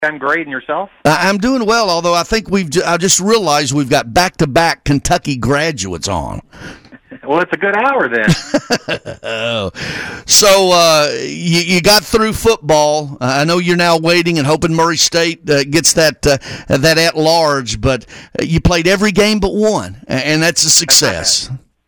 I'm great, and yourself? I'm doing well, although I think I just realized we've got back-to-back Kentucky graduates on. Well, it's a good hour then. So you got through football. I know you're now waiting and hoping Murray State gets that at large, but you played every game but one, and that's a success.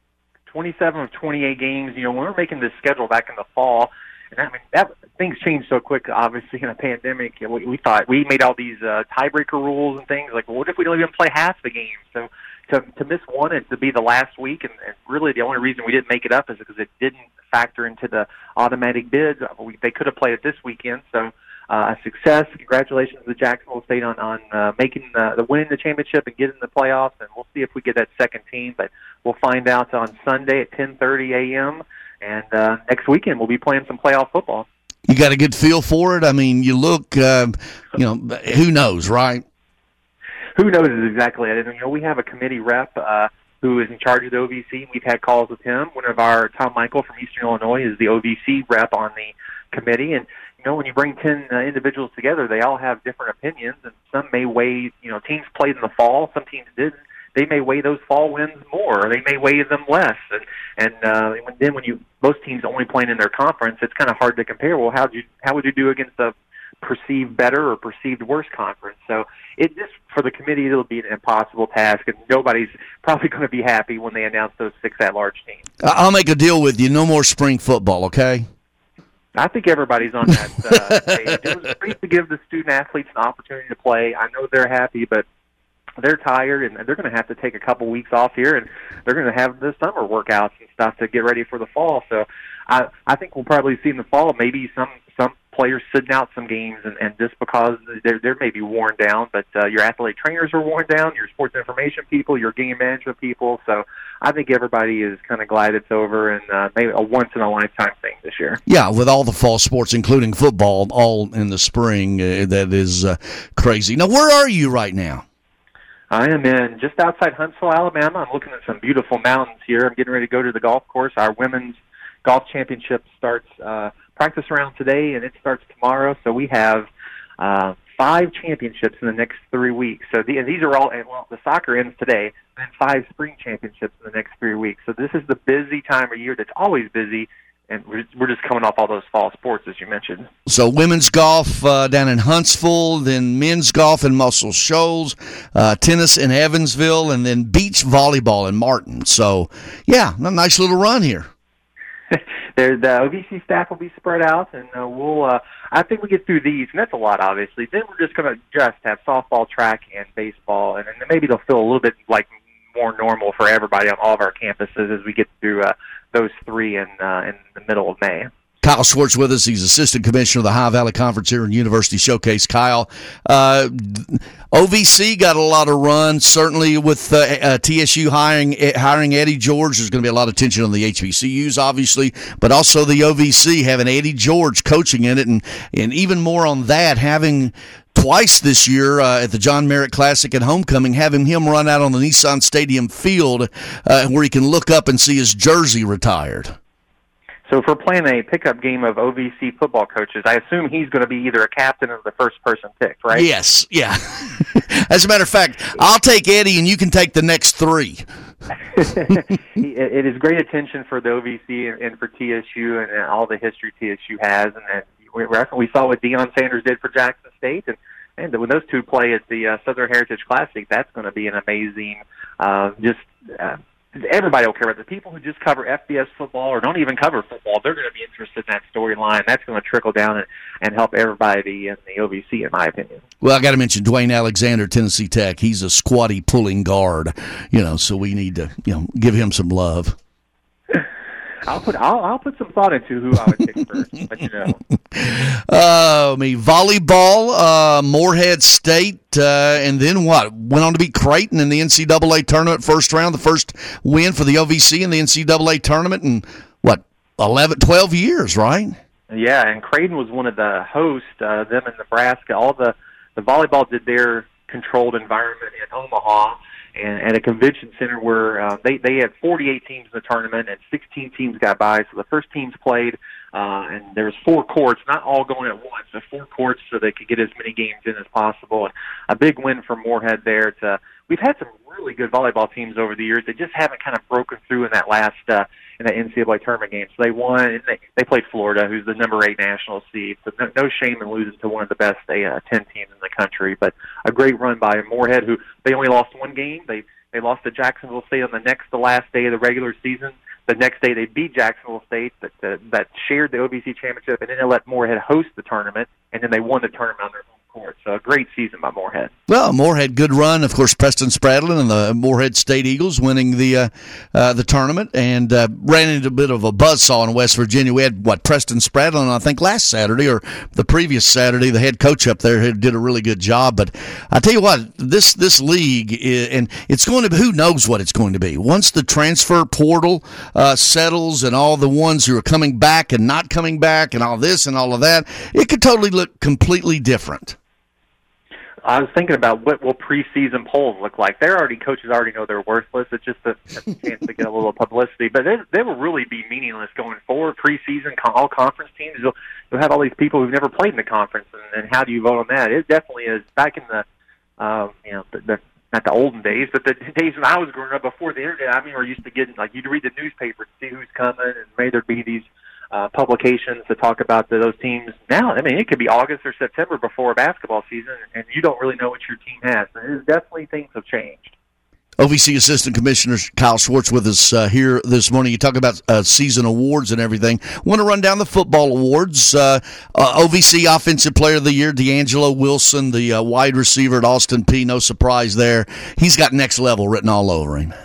27 of 28 games. You know, when we were making this schedule back in the fall, and things changed so quick, obviously, in a pandemic. We thought we made all these tiebreaker rules and things. Like, well, what if we don't even play half the games? So to miss one and to be the last week, and really the only reason we didn't make it up is because it didn't factor into the automatic bids. They could have played it this weekend. So a success. Congratulations to Jacksonville State on making the winning the championship and getting the playoffs. And we'll see if we get that second team. But we'll find out on Sunday at 10:30 a.m. And next weekend we'll be playing some playoff football. You got a good feel for it? I mean, you look, who knows, right? Who knows is exactly it. And, we have a committee rep who is in charge of the OVC. We've had calls with him. One of our, Tom Michael from Eastern Illinois, is the OVC rep on the committee. And, when you bring 10 individuals together, they all have different opinions. And some may weigh, teams played in the fall, some teams didn't. They may weigh those fall wins more, or they may weigh them less. And then when most teams only playing in their conference, it's kind of hard to compare. Well, how would you do against a perceived better or perceived worse conference? So for the committee, it'll be an impossible task, and nobody's probably going to be happy when they announce those 6 at-large teams. I'll make a deal with you. No more spring football, okay? I think everybody's on that page. It was great to give the student-athletes an opportunity to play. I know they're happy, but they're tired, and they're going to have to take a couple weeks off here, and they're going to have the summer workouts and stuff to get ready for the fall. So I think we'll probably see in the fall maybe some players sitting out some games, and just because they're maybe worn down, but your athletic trainers are worn down, your sports information people, your game management people. So I think everybody is kind of glad it's over, and maybe a once-in-a-lifetime thing this year. Yeah, with all the fall sports, including football, all in the spring, that is crazy. Now, where are you right now? I am in just outside Huntsville, Alabama. I'm looking at some beautiful mountains here. I'm getting ready to go to the golf course. Our women's golf championship starts practice round today, and it starts tomorrow. So we have 5 championships in the next 3 weeks. So these are all, the soccer ends today, and then 5 spring championships in the next 3 weeks. So this is the busy time of year that's always busy, and we're just coming off all those fall sports, as you mentioned. So women's golf down in Huntsville, then men's golf in Muscle Shoals, tennis in Evansville, and then beach volleyball in Martin. So, yeah, a nice little run here. The OVC staff will be spread out, and we'll. I think we get through these, and that's a lot, obviously. Then we're just going to have softball, track, and baseball, and then maybe they'll feel a little bit like more normal for everybody on all of our campuses as we get through those 3 in the middle of May. Kyle Schwartz with us. He's assistant commissioner of the High Valley Conference here in University Showcase. Kyle, OVC got a lot of run, certainly with TSU hiring Eddie George. There's going to be a lot of tension on the HBCUs, obviously, but also the OVC having Eddie George coaching in it, and even more on that, having twice this year at the John Merritt Classic and Homecoming, having him run out on the Nissan Stadium field where he can look up and see his jersey retired. So if we're playing a pickup game of OVC football coaches, I assume he's going to be either a captain or the first person picked, right? Yes, yeah. As a matter of fact, I'll take Eddie and you can take the next 3. It is great attention for the OVC and for TSU and all the history TSU has. And we saw what Deion Sanders did for Jackson State. And when those two play at the Southern Heritage Classic, that's going to be an amazing everybody will care about the people who just cover FBS football or don't even cover football. They're going to be interested in that storyline. That's going to trickle down and help everybody in the OVC, in my opinion. Well, I got to mention Dwayne Alexander, Tennessee Tech. He's a squatty pulling guard, so we need to, give him some love. I'll put some thought into who I would pick first, but volleyball, Morehead State, and then what? Went on to beat Creighton in the NCAA tournament first round, the first win for the OVC in the NCAA tournament in, 12 years, right? Yeah, and Creighton was one of the hosts, them in Nebraska. All the volleyball did their controlled environment in Omaha, and at a convention center where they had 48 teams in the tournament and 16 teams got by. So the first teams played and there was 4 courts, not all going at once, but 4 courts so they could get as many games in as possible. And a big win for Moorhead there. We've had some really good volleyball teams over the years. They just haven't kind of broken through in that last in the NCAA tournament game. So they won, and they played Florida, who's the number 8 national seed. So no shame in losing to one of the best 10 teams in the country. But a great run by Moorhead, who they only lost 1 game. They lost to Jacksonville State on the last day of the regular season. The next day they beat Jacksonville State that shared the OVC championship, and then they let Moorhead host the tournament, and then they won the tournament on their home court. So a great season by Moorhead. Well, Moorhead, good run. Of course, Preston Spradlin and the Moorhead State Eagles winning the tournament, and ran into a bit of a buzzsaw in West Virginia. We had, Preston Spradlin, I think, last Saturday or the previous Saturday. The head coach up there did a really good job. But I tell you what, this league, and it's going to be, who knows what it's going to be. Once the transfer portal settles and all the ones who are coming back and not coming back and all this and all of that, it could totally look completely different. I was thinking about what will preseason polls look like. Coaches already know they're worthless. It's just a chance to get a little publicity. But they will really be meaningless going forward. Preseason, all conference teams, you'll have all these people who've never played in the conference, and how do you vote on that? It definitely is back in the not the olden days, but the days when I was growing up before the internet. I mean, we're used to getting, you'd read the newspaper to see who's coming, and maybe there'd be these publications to talk about those teams. Now, I mean, it could be August or September before a basketball season, and you don't really know what your team has. But definitely things have changed. OVC Assistant Commissioner Kyle Schwartz with us here this morning. You talk about season awards and everything. Want to run down the football awards. OVC Offensive Player of the Year, D'Angelo Wilson, the wide receiver at Austin Peay. No surprise there. He's got next level written all over him.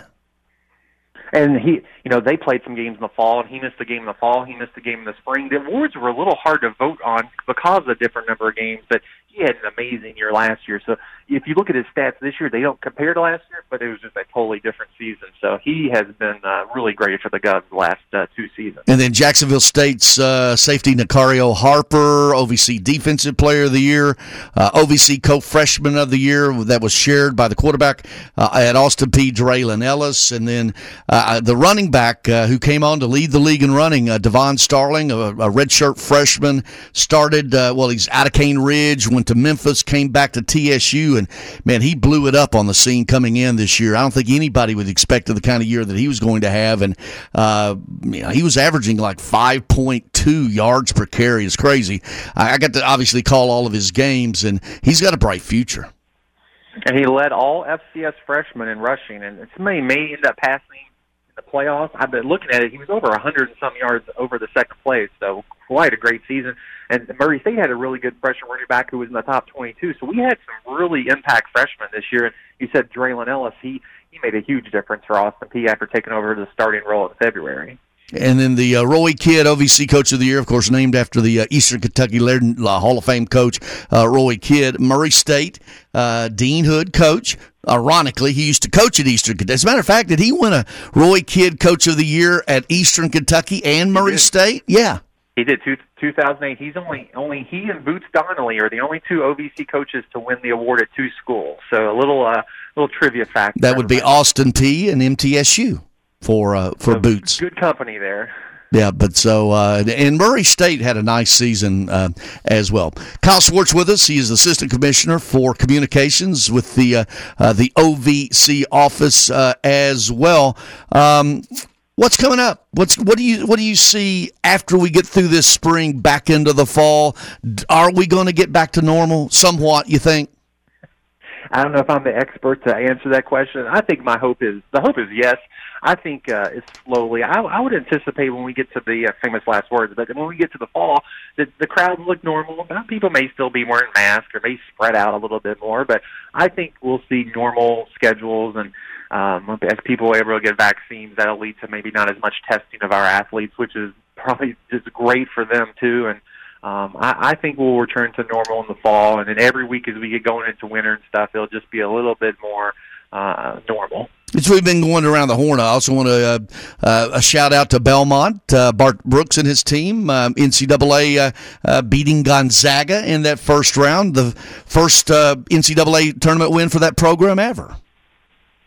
And they played some games in the fall, and he missed a game in the fall. He missed a game in the spring. The awards were a little hard to vote on because of the different number of games, but he had an amazing year last year. So if you look at his stats this year, they don't compare to last year, but it was just a totally different season. So he has been really great for the Govs the last 2 seasons. And then Jacksonville State's safety Nicario Harper, OVC Defensive Player of the Year, OVC Co-Freshman of the Year that was shared by the quarterback at Austin Peay, Draylon Ellis, and then the running back who came on to lead the league in running, Devon Starling, a redshirt freshman, started, he's out of Cane Ridge, went to Memphis, came back to TSU, and, man, he blew it up on the scene coming in this year. I don't think anybody would expect the kind of year that he was going to have, and he was averaging like 5.2 yards per carry. It's crazy. I got to obviously call all of his games, and he's got a bright future. And he led all FCS freshmen in rushing, and somebody may end up passing the playoffs. I've been looking at it. He was over 100 and some yards over the second place, so quite a great season. And Murray State had a really good freshman running back who was in the top 22. So we had some really impact freshmen this year. And you said Draylon Ellis, he made a huge difference for Austin Peay after taking over the starting role in February. And then the Roy Kidd, OVC Coach of the Year, of course, named after the Eastern Kentucky Hall of Fame coach, Roy Kidd. Murray State, Dean Hood coach. Ironically, he used to coach at Eastern Kentucky. As a matter of fact, did he win a Roy Kidd Coach of the Year at Eastern Kentucky and Murray State? Yeah. He did. 2008. He's only he and Boots Donnelly are the only 2 OVC coaches to win the award at 2 schools. So a little trivia fact. That would be Austin Peay and MTSU for Boots. Good company there. Yeah, but and Murray State had a nice season as well. Kyle Schwartz with us. He is the Assistant Commissioner for Communications with the OVC office as well. What's coming up? What do you see after we get through this spring back into the fall? Are we going to get back to normal somewhat, you think? I don't know if I'm the expert to answer that question. I think the hope is yes. I think it's slowly. I would anticipate when we get to the famous last words, but when we get to the fall, the crowd will look normal. People may still be wearing masks or may spread out a little bit more, but I think we'll see normal schedules, and as people are able to get vaccines, that'll lead to maybe not as much testing of our athletes, which is probably just great for them too. And I think we'll return to normal in the fall, and then every week as we get going into winter and stuff, it'll just be a little bit more normal. As we've been going around the horn, I also want to a shout out to Belmont, Bart Brooks and his team, NCAA beating Gonzaga in that first round, the first NCAA tournament win for that program ever.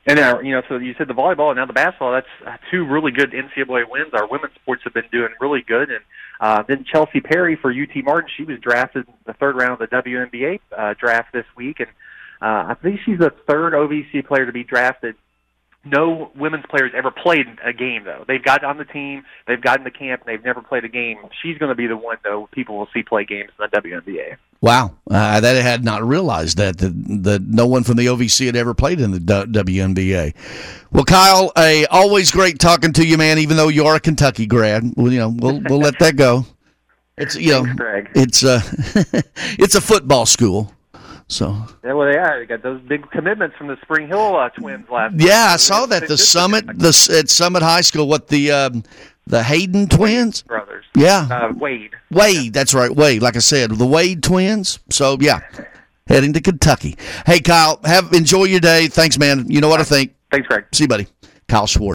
And so you said the volleyball and now the basketball. That's two really good NCAA wins. Our women's sports have been doing really good. And then Chelsea Perry for UT Martin, she was drafted in the third round of the WNBA draft this week, and I think she's the third OVC player to be drafted. No women's players ever played a game, though. They've got on the team, they've gotten to camp, and they've never played a game. She's going to be the one, though, people will see play games in the WNBA. Wow. That I had not realized that no one from the OVC had ever played in the WNBA. Well, Kyle, always great talking to you, man, even though you are a Kentucky grad. We'll let that go. It's, Thanks, Greg. It's a football school. So yeah, well, they are. They got those big commitments from the Spring Hill twins last. Yeah, I saw that at Summit High School. What the Hayden twins? Brothers. Yeah, Wade. Wade, that's right, Wade. Like I said, the Wade twins. So yeah, heading to Kentucky. Hey, Kyle, enjoy your day. Thanks, man. You know what I think. Thanks, Greg. See you, buddy. Kyle Schwartz.